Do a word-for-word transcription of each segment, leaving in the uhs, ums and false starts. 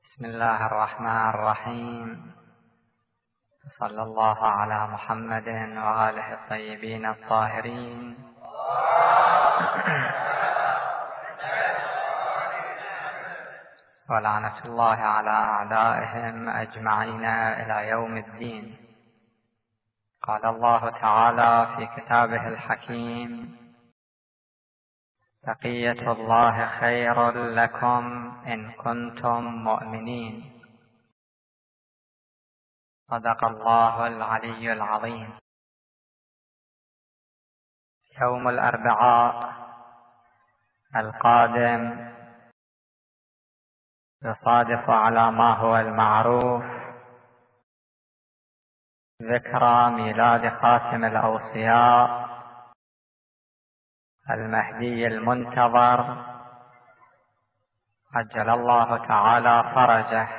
بسم الله الرحمن الرحيم. صلى الله على محمد وآله الطيبين الطاهرين. ولعنة الله على أعدائهم أجمعين إلى يوم الدين. قال الله تعالى في كتابه الحكيم: بقية الله خير لكم إن كنتم مؤمنين. صدق الله العلي العظيم. يوم الأربعاء القادم يصادف على ما هو المعروف ذكرى ميلاد خاتم الأوصياء المهدي المنتظر عجل الله تعالى فرجه.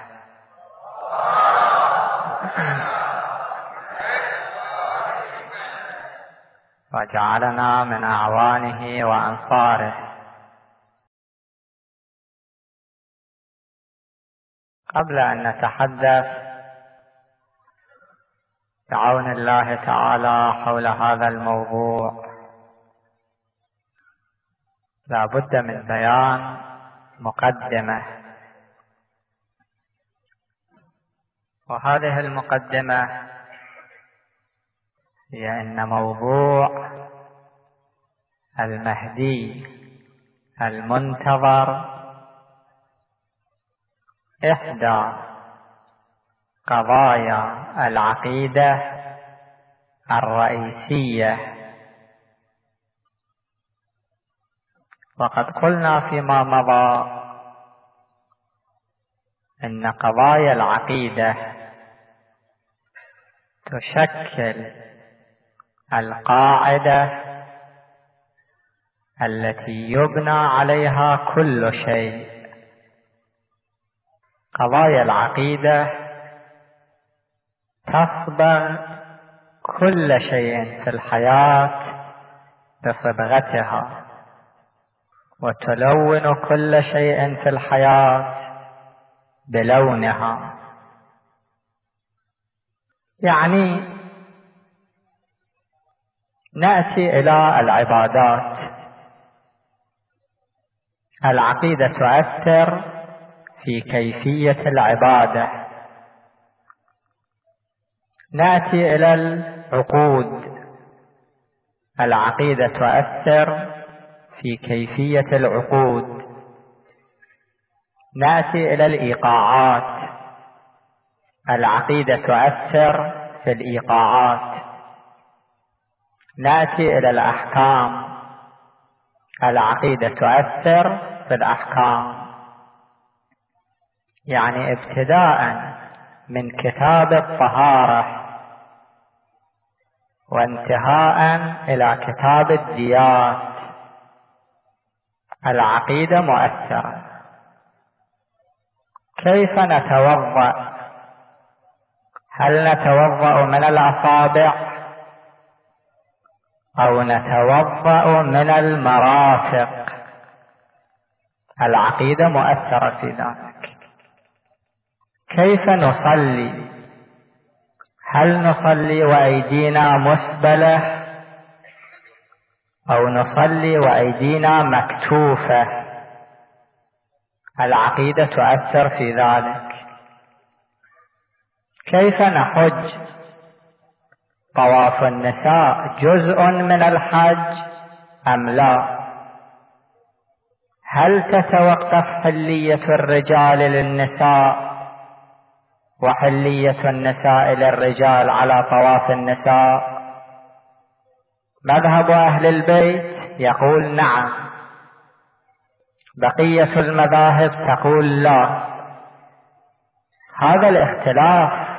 وجعلنا من أعوانه وأنصاره. قبل أن نتحدث بعون الله تعالى حول هذا الموضوع، لا بد من بيان مقدمة، وهذه المقدمة هي أن موضوع المهدي المنتظر إحدى قضايا العقيدة الرئيسية. وقد قلنا فيما مضى أن قضايا العقيدة تشكل القاعدة التي يبنى عليها كل شيء. قضايا العقيدة تصبغ كل شيء في الحياة بصبغتها، وتلون كل شيء في الحياة بلونها. يعني نأتي إلى العبادات، العقيدة تؤثر في كيفية العبادة. نأتي إلى العقود، العقيدة تؤثر في كيفية العقود. نأتي إلى الإيقاعات، العقيدة تؤثر في الإيقاعات. نأتي إلى الأحكام، العقيدة تؤثر في الأحكام. يعني ابتداء من كتاب الطهارة وانتهاء إلى كتاب الديات، العقيدة مؤثرة. كيف نتوضأ؟ هل نتوضأ من الأصابع أو نتوضأ من المرافق؟ العقيدة مؤثرة في ذلك. كيف نصلي؟ هل نصلي وأيدينا مسبلة أو نصلي وأيدينا مكتوفة؟ العقيدة تؤثر في ذلك. كيف نحج؟ طواف النساء جزء من الحج أم لا؟ هل تتوقف حلية الرجال للنساء وحلية النساء للرجال على طواف النساء؟ مذهب أهل البيت يقول نعم، بقية المذاهب تقول لا. هذا الاختلاف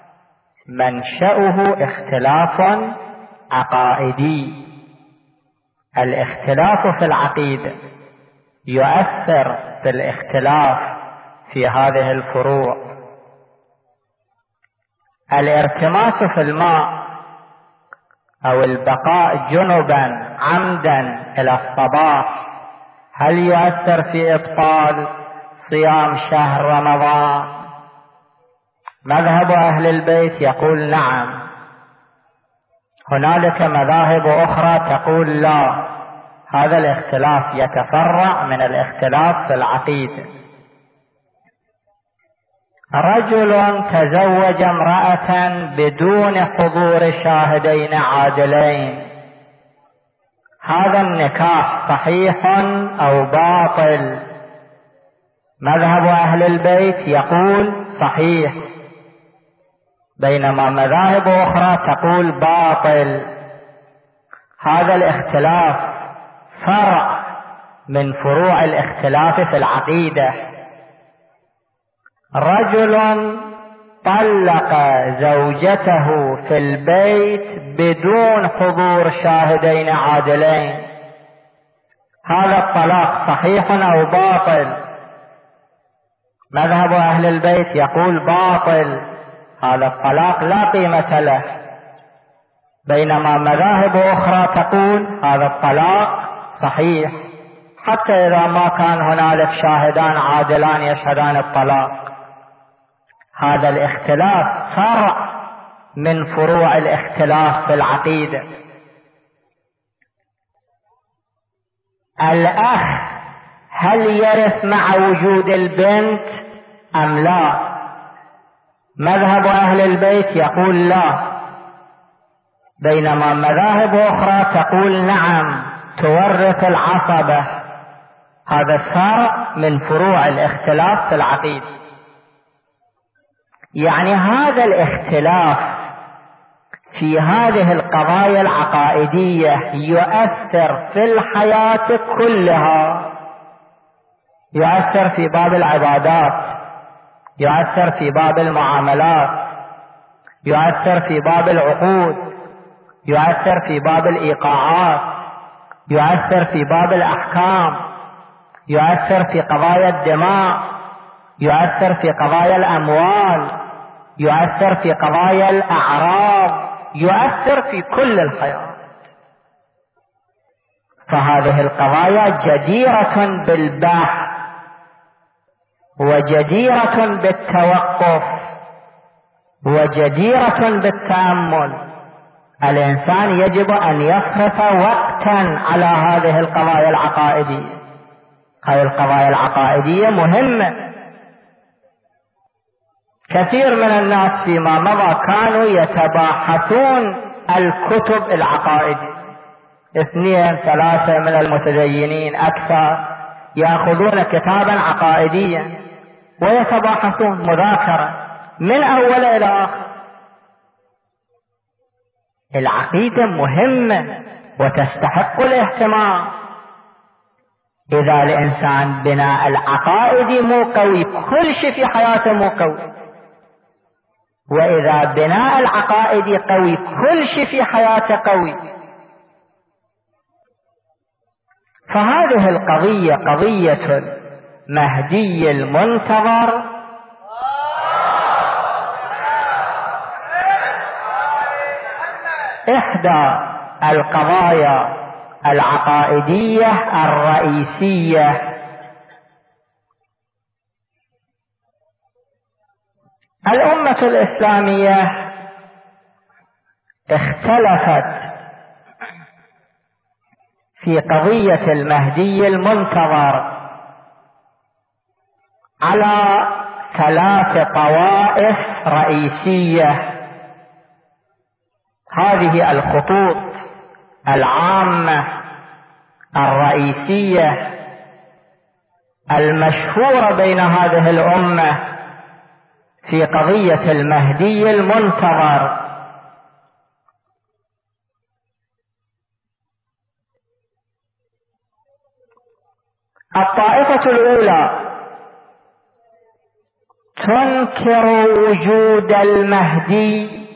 منشأه اختلاف عقائدي. الاختلاف في العقيدة يؤثر بالاختلاف في هذه الفروع. الارتماس في الماء أو البقاء جنبا عمدا إلى الصباح هل يؤثر في إبطال صيام شهر رمضان؟ مذهب أهل البيت يقول نعم. هنالك مذاهب أخرى تقول لا. هذا الاختلاف يتفرع من الاختلاف في العقيدة. رجل تزوج امرأة بدون حضور شاهدين عادلين، هذا النكاح صحيح أو باطل؟ مذهب أهل البيت يقول صحيح، بينما مذاهب أخرى تقول باطل. هذا الاختلاف فرع من فروع الاختلاف في العقيدة. رجل طلق زوجته في البيت بدون حضور شاهدين عادلين، هذا الطلاق صحيح أو باطل؟ مذهب أهل البيت يقول باطل، هذا الطلاق لا قيمة له، بينما مذاهب أخرى تقول هذا الطلاق صحيح حتى إذا ما كان هنالك شاهدان عادلان يشهدان الطلاق. هذا الاختلاف فرع من فروع الاختلاف في العقيدة. الأخ هل يرث مع وجود البنت أم لا؟ مذهب أهل البيت يقول لا، بينما مذاهب أخرى تقول نعم تورث العصبة. هذا فرع من فروع الاختلاف في العقيدة. يعني هذا الاختلاف في هذه القضايا العقائدية يؤثر في الحياة كلها، يؤثر في باب العبادات، يؤثر في باب المعاملات، يؤثر في باب العقود، يؤثر في باب الإيقاعات، يؤثر في باب الأحكام، يؤثر في قضايا الدماء، يؤثر في قضايا الأموال، يؤثر في قضايا الأعراض، يؤثر في كل الحياة. فهذه القضايا جديرة بالبحث وجديرة بالتوقف وجديرة بالتأمل. الإنسان يجب أن يصرف وقتا على هذه القضايا العقائدية. هذه القضايا العقائدية مهمة. كثير من الناس فيما مضى كانوا يتباحثون الكتب العقائدية، اثنين ثلاثة من المتدينين أكثر يأخذون كتابا عقائديا ويتباحثون مذاكرة من أول إلى آخر. العقيدة مهمة وتستحق الاهتمام. إذا الإنسان بناء العقائد مو قوي كل شيء في حياته مو قوي، وإذا بناء العقائد قوي كل شيء في حياته قوي. فهذه القضية قضية المهدي المنتظر إحدى القضايا العقائدية الرئيسية. الأمة الإسلامية اختلفت في قضية المهدي المنتظر على ثلاث طوائف رئيسية. هذه الخطوط العامة الرئيسية المشهورة بين هذه الأمة في قضية المهدي المنتظر. الطائفة الأولى تنكر وجود المهدي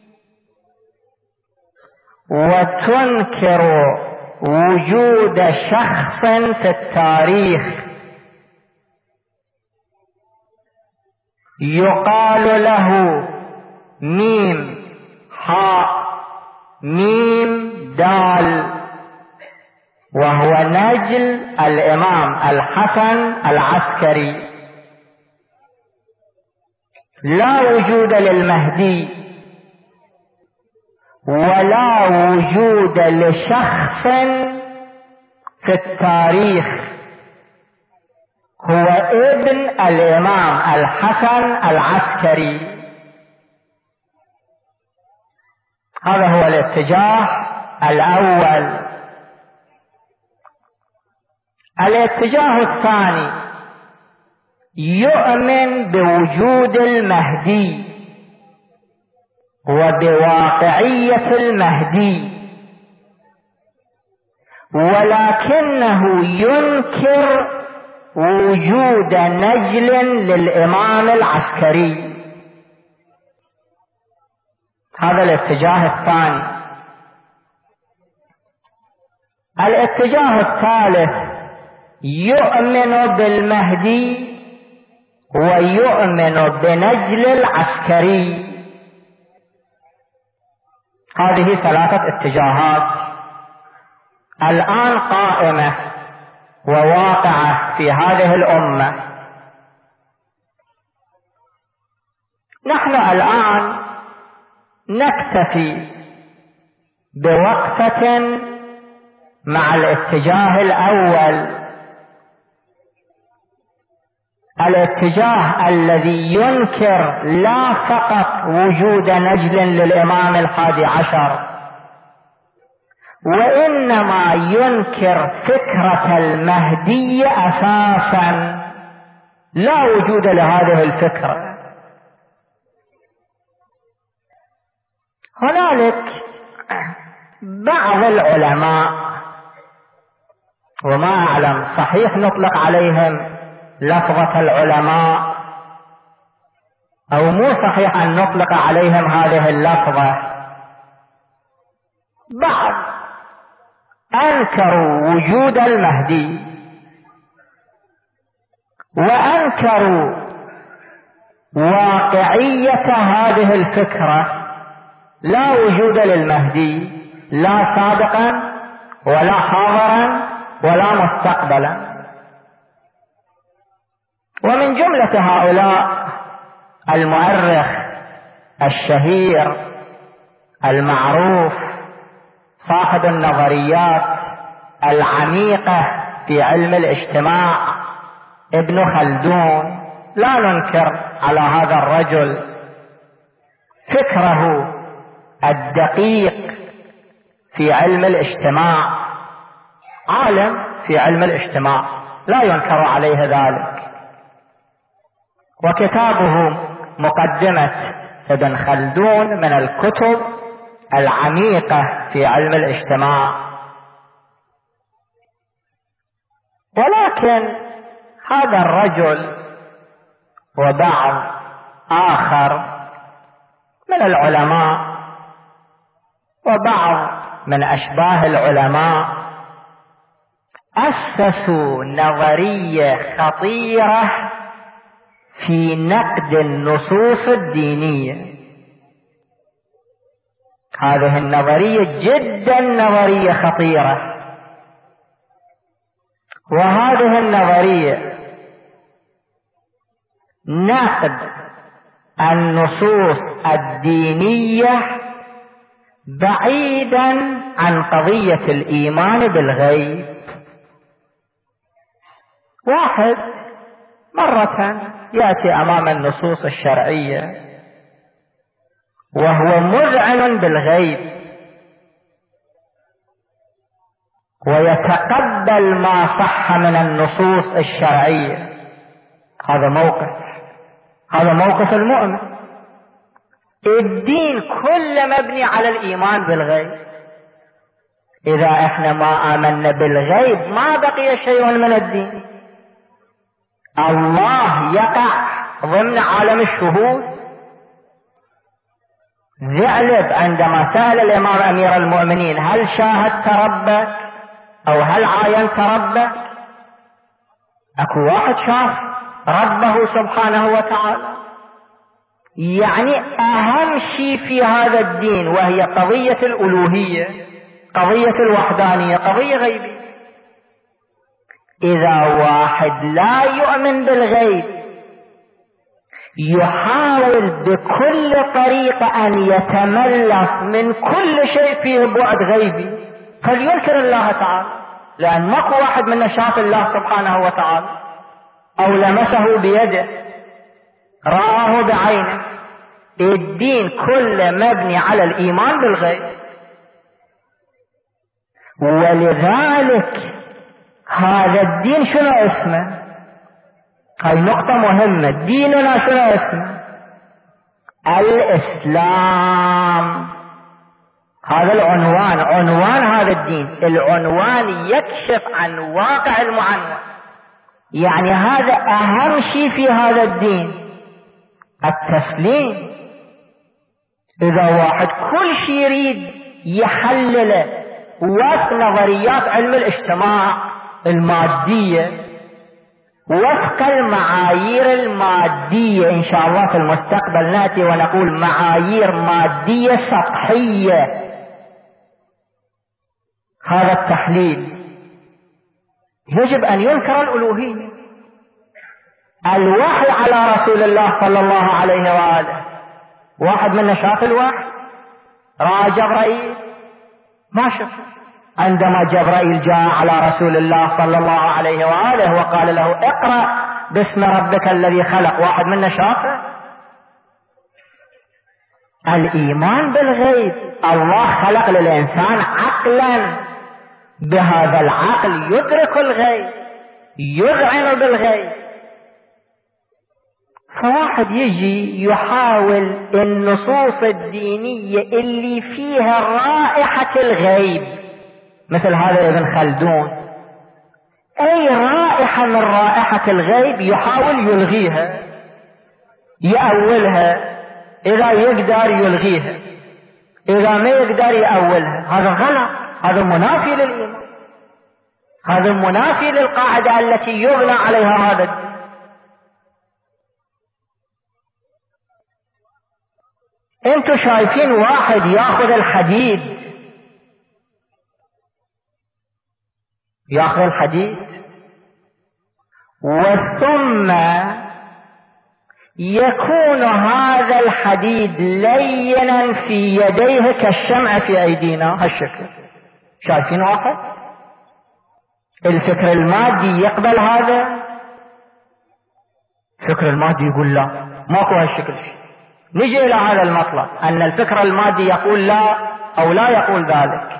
وتنكر وجود شخص في التاريخ يقال له ميم حاء ميم دال، وهو نجل الإمام الحسن العسكري لا وجود للمهدي ولا وجود لشخص في التاريخ هو ابن الإمام الحسن العسكري. هذا هو الاتجاه الأول. الاتجاه الثاني يؤمن بوجود المهدي وبواقعية المهدي، ولكنه ينكر وجود نجل للإمام العسكري. هذا الاتجاه الثاني. الاتجاه الثالث يؤمن بالمهدي ويؤمن بنجل العسكري. هذه ثلاثة اتجاهات الآن قائمة وواقعة في هذه الأمة. نحن الآن نكتفي بوقفة مع الاتجاه الأول، الاتجاه الذي ينكر لا فقط وجود نجل للإمام الحادي عشر، وإنما ينكر فكرة المهدي أساسا، لا وجود لهذه الفكرة. هنالك بعض العلماء، وما أعلم صحيح نطلق عليهم لفظة العلماء أو مو صحيح أن نطلق عليهم هذه اللفظة، بعض أنكروا وجود المهدي وأنكروا واقعية هذه الفكرة، لا وجود للمهدي لا سابقا ولا حاضرا ولا مستقبلا. ومن جملة هؤلاء المؤرخ الشهير المعروف صاحب النظريات العميقة في علم الاجتماع ابن خلدون. لا ننكر على هذا الرجل فكره الدقيق في علم الاجتماع، عالم في علم الاجتماع لا ينكر عليه ذلك، وكتابه مقدمة ابن خلدون من الكتب العميقة في علم الاجتماع. ولكن هذا الرجل وبعض آخر من العلماء وبعض من أشباه العلماء أسسوا نظرية خطيرة في نقد النصوص الدينية. هذه النظرية جدا نظرية خطيرة، وهذه النظرية نقد النصوص الدينية بعيدا عن قضية الإيمان بالغيب. واحد مرة يأتي أمام النصوص الشرعية وهو مذعن بالغيب ويتقبل ما صح من النصوص الشرعية، هذا موقف هذا موقف المؤمن. الدين كله مبني على الإيمان بالغيب. إذا احنا ما آمنا بالغيب ما بقي شيء من الدين. الله يقع ضمن عالم الشهود. ذعلب عندما سأل الإمام أمير المؤمنين هل شاهدت ربك أو هل عاينت ربك، أكو واحد شاف ربه سبحانه وتعالى. يعني أهم شيء في هذا الدين وهي قضية الألوهية، قضية الوحدانية، قضية غيبية. إذا واحد لا يؤمن بالغيب يحاول بكل طريقة أن يتملص من كل شيء فيه بعد غيبي فلينكر الله تعالى، لأن ماكو واحد منا شاف الله سبحانه وتعالى أو لمسه بيده رآه بعينه. الدين كله مبني على الإيمان بالغيب، ولذلك هذا الدين شنو اسمه؟ هاي نقطة مهمة. ديننا شنو اسمه؟ الإسلام. هذا العنوان، عنوان هذا الدين. العنوان يكشف عن واقع المعنون، يعني هذا أهم شيء في هذا الدين، التسليم. إذا واحد كل شيء يريد يحلله وفق نظريات علم الاجتماع المادية، وفق المعايير المادية، إن شاء الله في المستقبل نأتي ونقول معايير مادية سطحية، هذا التحليل يجب أن ينكر الألوهية. الوحي على رسول الله صلى الله عليه وآله، واحد منا شاف الوحي؟ رأى جبرائيل؟ ما شاف. عندما جبرائيل جاء على رسول الله صلى الله عليه وآله وقال له اقرأ باسم ربك الذي خلق، واحد منا شافه؟ الإيمان بالغيب، الله خلق للإنسان عقلا، بهذا العقل يدرك الغيب، يذعن بالغيب. فواحد يجي يحاول النصوص الدينية اللي فيها رائحة الغيب، مثل هذا ابن خلدون، أي رائحة من رائحة الغيب يحاول يلغيها، يأولها، إذا يقدر يلغيها، إذا ما يقدر يأولها. هذا غلط، هذا منافي للإيمان، هذا منافي للقاعدة التي يبنى عليها هذا الدين. انتوا شايفين واحد ياخذ الحديد، ياخذ الحديد وثم يكون هذا الحديد لينا في يديه كالشمع في أيدينا، هالشكل. شايفين واحد؟ الفكر المادي يقبل هذا؟ الفكر المادي يقول لا، ماكو هالشكل. نجي إلى هذا المطلب أن الفكر المادي يقول لا أو لا يقول ذلك.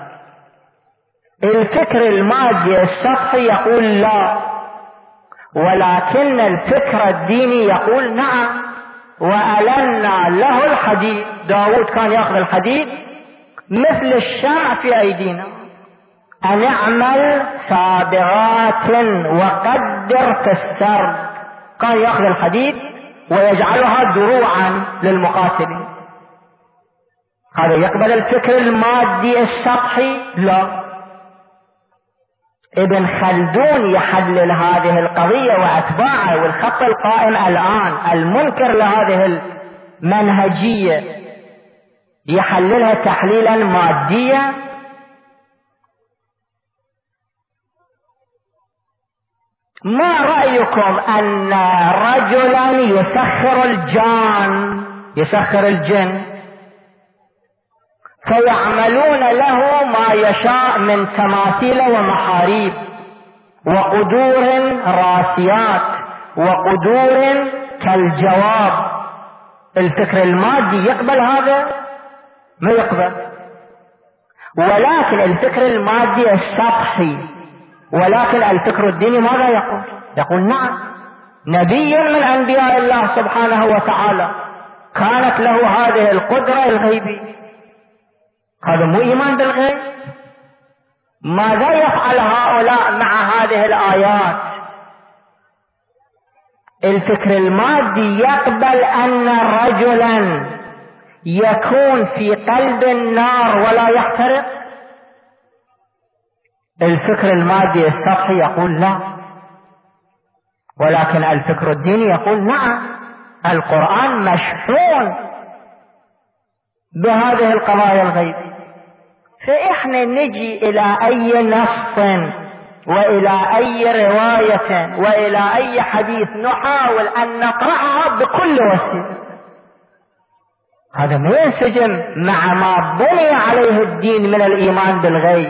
الفكر المادي السطحي يقول لا، ولكن الفكر الديني يقول نعم. وألنا له الحديد، داود كان يأخذ الحديد مثل الشمع في أيدينا، أن اعمل صابغات وقدر في السرد. كان يأخذ الحديد ويجعلها دروعا للمقاتلين. هذا يقبل الفكر المادي السطحي؟ لا. ابن خلدون يحلل هذه القضية وأتباعه، والخط القائم الآن المنكر لهذه المنهجية يحللها تحليلا ماديا. ما رأيكم أن رجلا يسخر الجان، يسخر الجن، فيعملون له ما يشاء من تماثيل ومحاريب وقدور راسيات وقدور كالجواب؟ الفكر المادي يقبل هذا؟ ما يقبل. ولكن الفكر المادي السطحي، ولكن الفكر الديني ماذا يقول؟ يقول نعم، نبي من أنبياء الله سبحانه وتعالى كانت له هذه القدرة الغيبية. هذا مو إيمان بالغيب؟ ماذا يفعل هؤلاء مع هذه الآيات؟ الفكر المادي يقبل أن رجلا يكون في قلب النار ولا يحترق. الفكر المادي السطحي يقول لا، ولكن الفكر الديني يقول نعم، القرآن مشحون بهذه القضايا الغيبية. فإحنا نجي إلى أي نص وإلى أي رواية وإلى أي حديث نحاول أن نقرأها بكل وسيلة. هذا ما ينسجم مع ما بني عليه الدين من الإيمان بالغيب.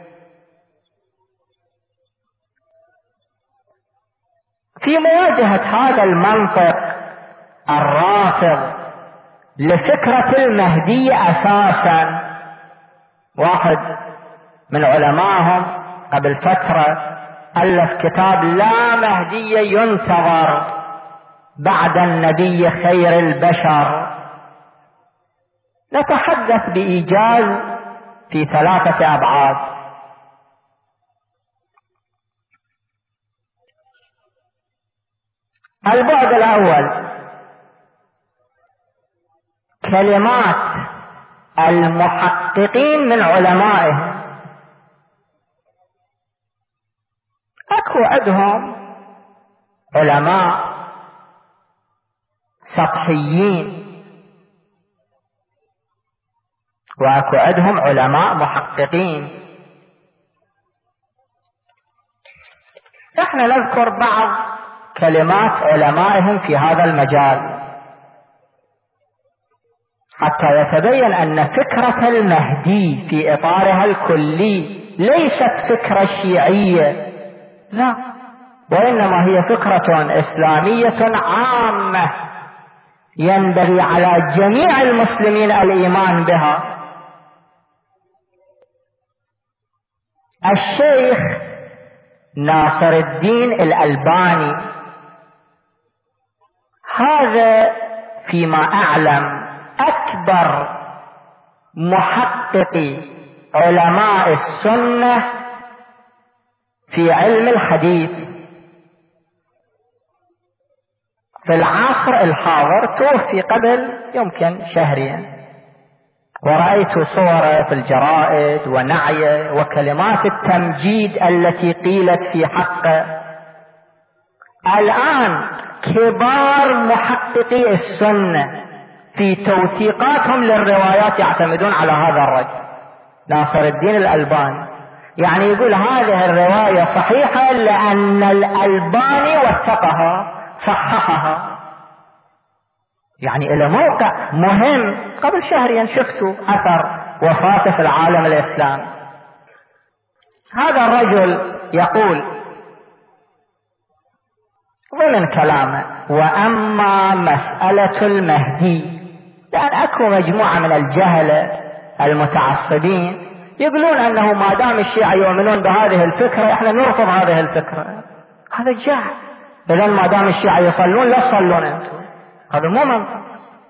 في مواجهة هذا المنطق الرافض لفكرة المهدي أساسا، واحد من علمائهم قبل فترة ألف كتاب لا مهدي ينتظر بعد النبي خير البشر. نتحدث بإيجاز في ثلاثة أبعاد. البعد الأول كلمات المحققين من علمائهم. اكو عندهم علماء سطحيين واكو عندهم علماء محققين. احنا نذكر بعض كلمات علمائهم في هذا المجال حتى يتبين أن فكرة المهدي في إطارها الكلي ليست فكرة شيعية، لا، وإنما هي فكرة إسلامية عامة ينبغي على جميع المسلمين الإيمان بها. الشيخ ناصر الدين الألباني هذا فيما أعلم أكبر محقق علماء السنة في علم الحديث في العصر الحاضر. توفي قبل يمكن شهرين، ورأيت صوره في الجرائد ونعيه وكلمات التمجيد التي قيلت في حقه. الآن كبار محققي السنة في توثيقاتهم للروايات يعتمدون على هذا الرجل ناصر الدين الألباني. يعني يقول هذه الرواية صحيحة لأن الألباني وثقها صححها. يعني إلى موقع مهم. قبل شهرين شفتوا أثر وفاته في العالم الإسلامي. هذا الرجل يقول ضمن كلامه: وأما مسألة المهدي، لأن أكو مجموعة من الجهلة المتعصبين يقولون أنه ما دام الشيعة يؤمنون بهذه الفكرة احنا نرفض هذه الفكرة. هذا جهل. إذن ما دام الشيعة يصلون لا تصلون أنتم، هذا مو منطق.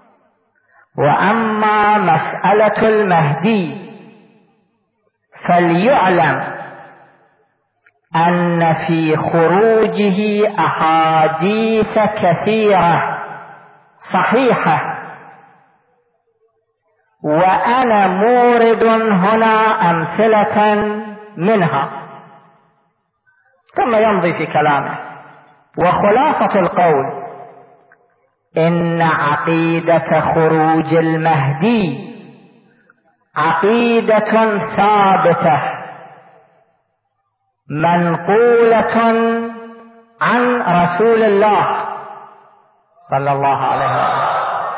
وأما مسألة المهدي فليعلم أن في خروجه أحاديث كثيرة صحيحة، وأنا مورد هنا أمثلة منها. ثم يمضي في كلامه: وخلاصة القول إن عقيدة خروج المهدي عقيدة ثابتة منقولة عن رسول الله صلى الله عليه وسلم.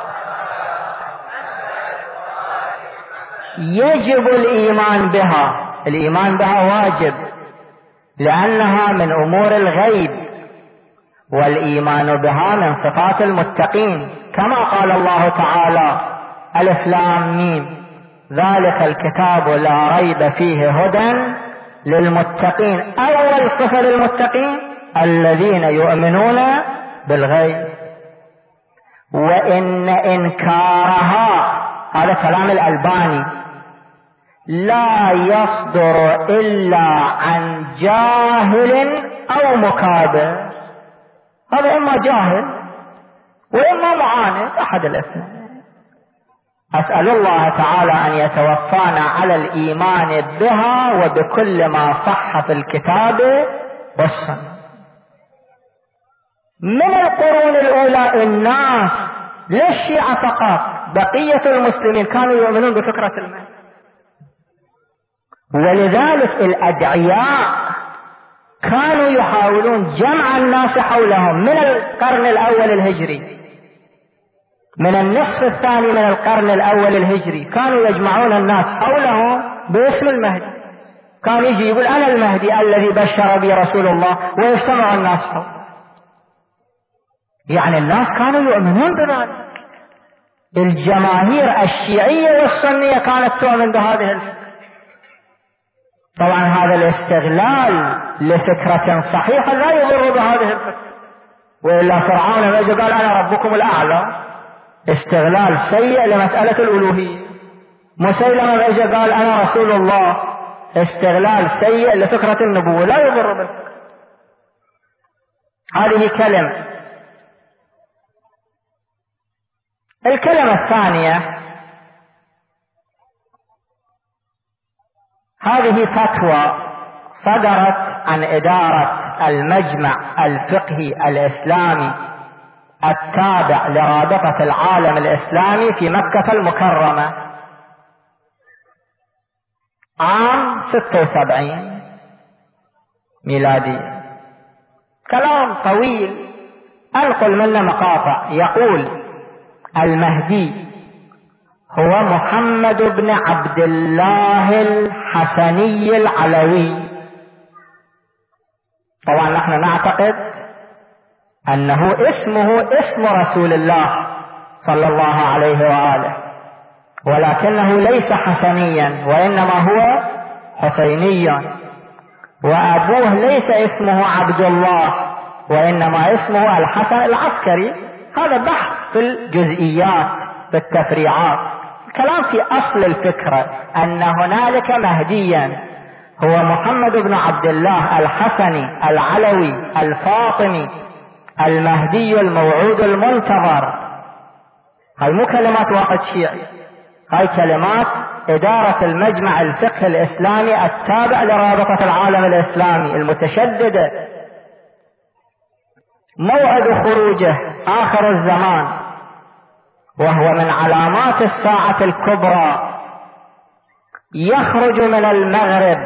يجب الإيمان بها. الإيمان بها واجب لأنها من أمور الغيب، والإيمان بها من صفات المتقين، كما قال الله تعالى: ألف لام ميم ذلك الكتاب لا ريب فيه هدى للمتقين. أول صفة للمتقين الذين يؤمنون بالغيب. وإن إنكارها، هذا كلام الألباني، لا يصدر إلا عن جاهل أو مكابر. هذا إما جاهل وإما معاند، أحد الاثنين. أسأل الله تعالى أن يتوفانا على الإيمان بها وبكل ما صح في الكتاب والسنة. من القرون الأولى الناس، للشيعة فقط، بقية المسلمين كانوا يؤمنون بفكرة المهدي. ولذلك الأدعياء كانوا يحاولون جمع الناس حولهم من القرن الأول الهجري، من النصف الثاني من القرن الأول الهجري كانوا يجمعون الناس حولهم باسم المهدي. كان يجي يقول أنا المهدي الذي بشر بي رسول الله ويجتمع الناس حوله. يعني الناس كانوا يؤمنون بذلك. الجماهير الشيعية والسنية كانت تؤمن بهذه الفكرة. طبعا هذا الاستغلال لفكرة صحيحة لا يضر بهذه الفكرة، وإلا فرعون ما قال أنا ربكم الأعلى، استغلال سيء لمسألة الألوهية. مسيلمة ما قال أنا رسول الله، استغلال سيء لفكرة النبوة، لا يضر بالفكرة. هذه كلمة. الكلمة الثانية، هذه فتوى صدرت عن إدارة المجمع الفقهي الإسلامي التابع لرابطة العالم الإسلامي في مكة المكرمة عام ستة وسبعين ميلادي. كلام طويل أنقل منه مقاطع. يقول المهدي هو محمد بن عبد الله الحسني العلوي. طبعا نحن نعتقد أنه اسمه اسم رسول الله صلى الله عليه وآله، ولكنه ليس حسنيا وإنما هو حسيني، وأبوه ليس اسمه عبد الله وإنما اسمه الحسن العسكري. هذا بحث في الجزئيات في التفريعات. الكلام في أصل الفكرة أن هنالك مهديا هو محمد بن عبد الله الحسني العلوي الفاطمي المهدي الموعود المنتظر. هاي مو كلمات واحد شيعي، هاي كلمات إدارة المجمع الفقهي الإسلامي التابع لرابطة العالم الإسلامي المتشددة. موعد خروجه آخر الزمان، وهو من علامات الساعة الكبرى. يخرج من المغرب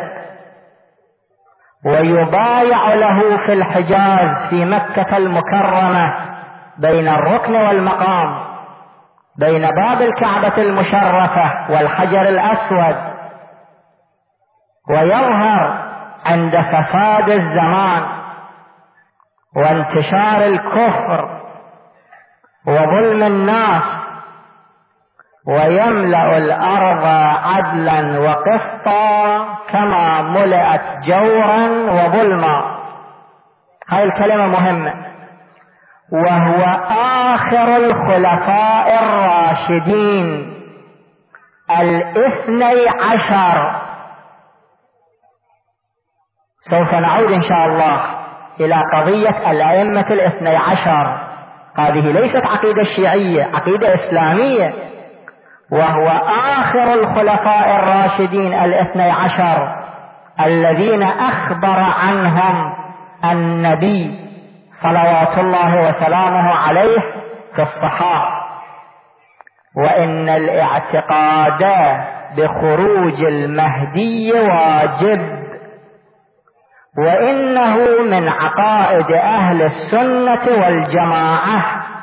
ويبايع له في الحجاز في مكة المكرمة بين الركن والمقام، بين باب الكعبة المشرفة والحجر الأسود، ويظهر عند فساد الزمان وانتشار الكفر وظلم الناس، ويملأ الأرض عدلا وقسطا كما ملأت جورا وظلما. هاي الكلمة مهمة. وهو آخر الخلفاء الراشدين الاثني عشر. سوف نعود إن شاء الله إلى قضية الأئمة الاثني عشر. هذه ليست عقيدة شيعية، عقيدة إسلامية. وهو آخر الخلفاء الراشدين الاثني عشر الذين أخبر عنهم النبي صلوات الله وسلامه عليه في الصحاح. وإن الاعتقاد بخروج المهدي واجب، وإنه من عقائد أهل السنة والجماعة،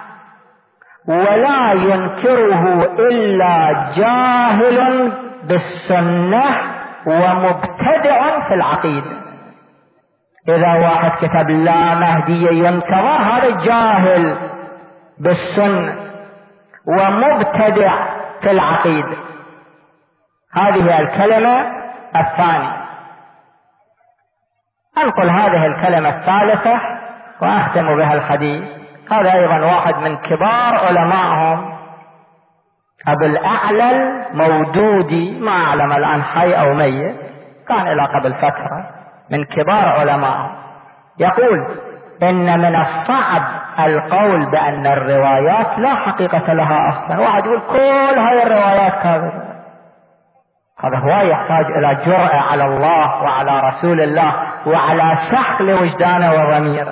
ولا ينكره إلا جاهل بالسنة ومبتدع في العقيدة. إذا واحد كتب لا مهدي ينتظر، هذا جاهل بالسنة ومبتدع في العقيدة. هذه الكلمة الثانية. أنقل هذه الكلمة الثالثة وأختم بها الحديث. هذا أيضا واحد من كبار علمائهم، أبو الأعلى المودودي، ما أعلم الآن حي أو ميت، كان إلى قبل فترة من كبار علمائهم. يقول إن من الصعب القول بأن الروايات لا حقيقة لها أصلا. واحد يقول كل هذه الروايات كاذبة، هذا هو يحتاج إلى جرأة على الله وعلى رسول الله وعلى سحق لوجدانه وضميره.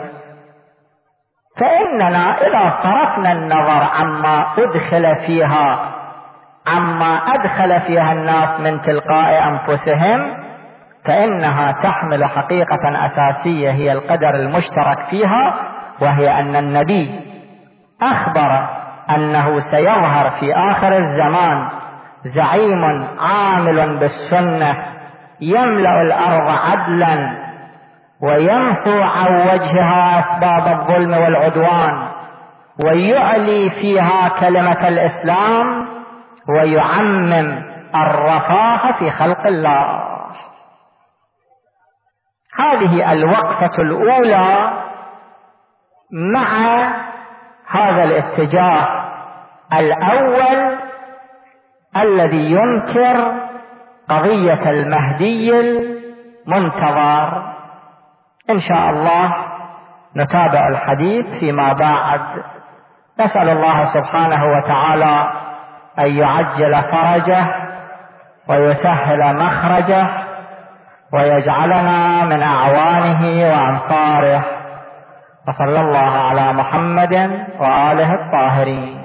فإننا إذا صرفنا النظر عما أدخل فيها عما أدخل فيها الناس من تلقاء أنفسهم، فإنها تحمل حقيقة أساسية هي القدر المشترك فيها، وهي أن النبي أخبر أنه سيظهر في آخر الزمان زعيم عامل بالسنة يملأ الأرض عدلا ويمحو عن وجهها أسباب الظلم والعدوان، ويعلي فيها كلمة الإسلام، ويعمم الرفاه في خلق الله. هذه الوقفة الأولى مع هذا الاتجاه الأول الذي ينكر قضية المهدي المنتظر. إن شاء الله نتابع الحديث فيما بعد. نسأل الله سبحانه وتعالى أن يعجل فرجه ويسهل مخرجه ويجعلنا من أعوانه وأنصاره، وصلى الله على محمد وآله الطاهرين.